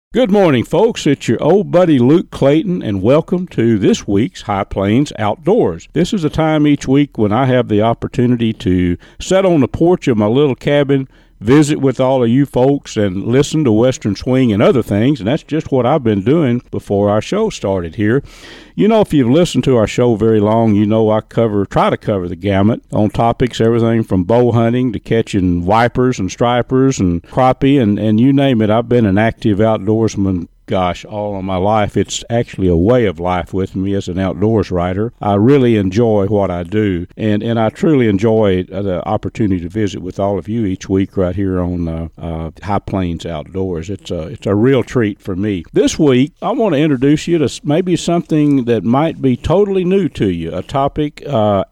Good morning, folks. It's your old buddy Luke Clayton, and welcome to this week's High Plains Outdoors. This is a time each week when I have the opportunity to sit on the porch of my little cabin, visit with all of you folks, and listen to Western Swing and other things, and that's just what I've been doing before our show started here. You know, if you've listened to our show very long, you know I try to cover the gamut on topics, everything from bow hunting to catching vipers and stripers and crappie, and you name it. I've been an active outdoorsman, gosh, all of my life. It's actually a way of life with me as an outdoors writer. I really enjoy what I do, and I truly enjoy the opportunity to visit with all of you each week right here on High Plains Outdoors. It's a real treat for me. This week, I want to introduce you to maybe something that might be totally new to you, a topic,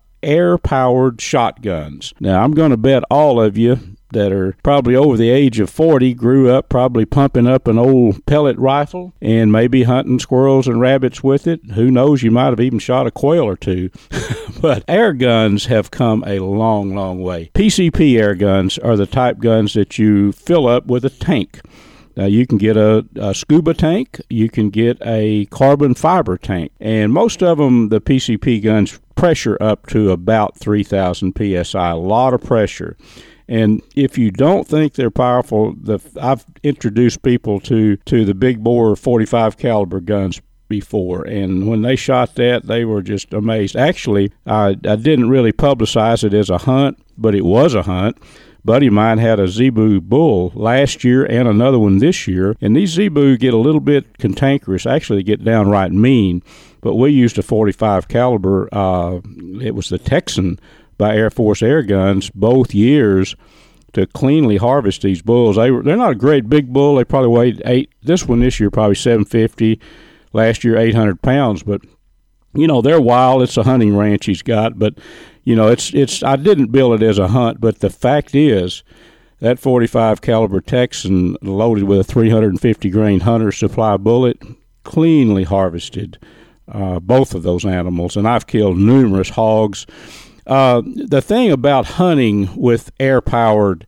air-powered shotguns. Now, I'm going to bet all of you that are probably over the age of 40 grew up probably pumping up an old pellet rifle and maybe hunting squirrels and rabbits with it. Who knows, you might have even shot a quail or two. But air guns have come a long, long way. PCP air guns are the type guns that you fill up with a tank. Now, you can get a scuba tank, you can get a carbon fiber tank, and most of them, the PCP guns, pressure up to about 3,000 psi, a lot of pressure. And if you don't think they're powerful, I've introduced people to the big bore 45 caliber guns before, and when they shot that, they were just amazed. Actually, I didn't really publicize it as a hunt, but it was a hunt. Buddy of mine had a Zebu bull last year and another one this year, and these Zebu get a little bit cantankerous. Actually, they get downright mean, but we used a 45 caliber. It was the Texan by Air Force Air Guns both years to cleanly harvest these bulls. They're not a great big bull. They probably weighed this year probably 750, last year 800 pounds, but you know, they're wild. It's a hunting ranch he's got, but you know, it's I didn't build it as a hunt, but the fact is that 45 caliber Texan loaded with a 350 grain hunter supply bullet cleanly harvested both of those animals, and I've killed numerous hogs. The thing about hunting with air-powered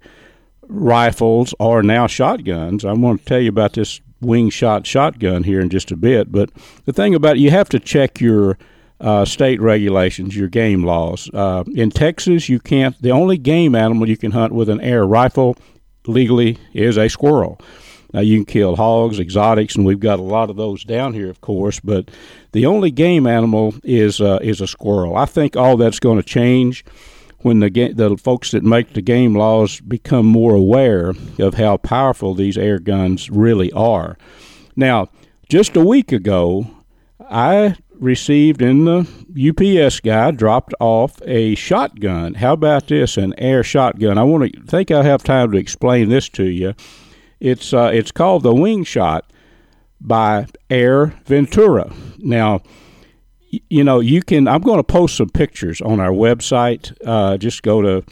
rifles or now shotguns, I'm going to tell you about this wing shot shotgun here in just a bit, but the thing about it, you have to check your state regulations, your game laws. In Texas, you can't, the only game animal you can hunt with an air rifle legally is a squirrel. Now, you can kill hogs, exotics, and we've got a lot of those down here, of course, but the only game animal is a squirrel. I think all that's going to change when the folks that make the game laws become more aware of how powerful these air guns really are. Now, just a week ago, I received in the UPS guy, dropped off a shotgun. How about this, an air shotgun? I think I'll have time to explain this to you. It's called the Wing Shot by Air Ventura. Now, you know, I'm going to post some pictures on our website. Just go to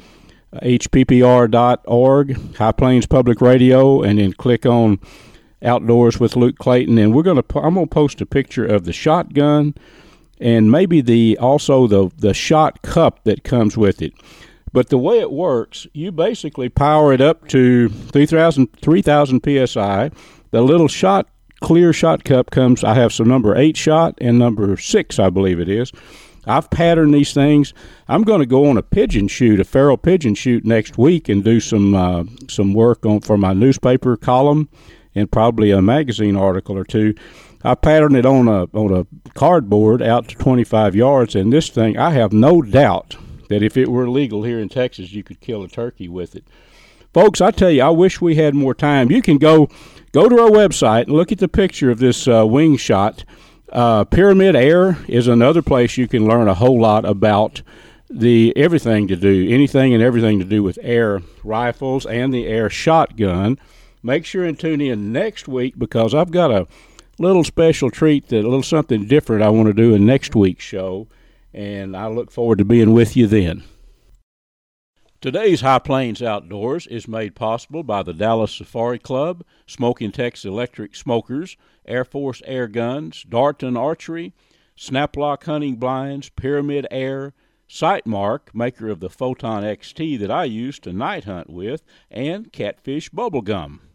hppr.org, High Plains Public Radio, and then click on Outdoors with Luke Clayton. And I'm going to post a picture of the shotgun and maybe also the shot cup that comes with it. But the way it works, you basically power it up to 3,000 psi. The little clear shot cup comes, I have some number 8 shot and number 6, I believe it is. I've patterned these things. I'm going to go on a feral pigeon shoot next week and do some work for my newspaper column and probably a magazine article or two. I patterned it on a cardboard out to 25 yards, and this thing, I have no doubt that if it were legal here in Texas, you could kill a turkey with it. Folks, I tell you, I wish we had more time. You can go to our website and look at the picture of this wing shot. Pyramid Air is another place you can learn a whole lot about anything and everything to do with air rifles and the air shotgun. Make sure and tune in next week because I've got a little special treat, a little something different I want to do in next week's show. And I look forward to being with you then. Today's High Plains Outdoors is made possible by the Dallas Safari Club, Smoking Texas Electric Smokers, Air Force Air Guns, Darton Archery, Snaplock Hunting Blinds, Pyramid Air, Sightmark, maker of the Photon XT that I use to night hunt with, and Catfish Bubblegum.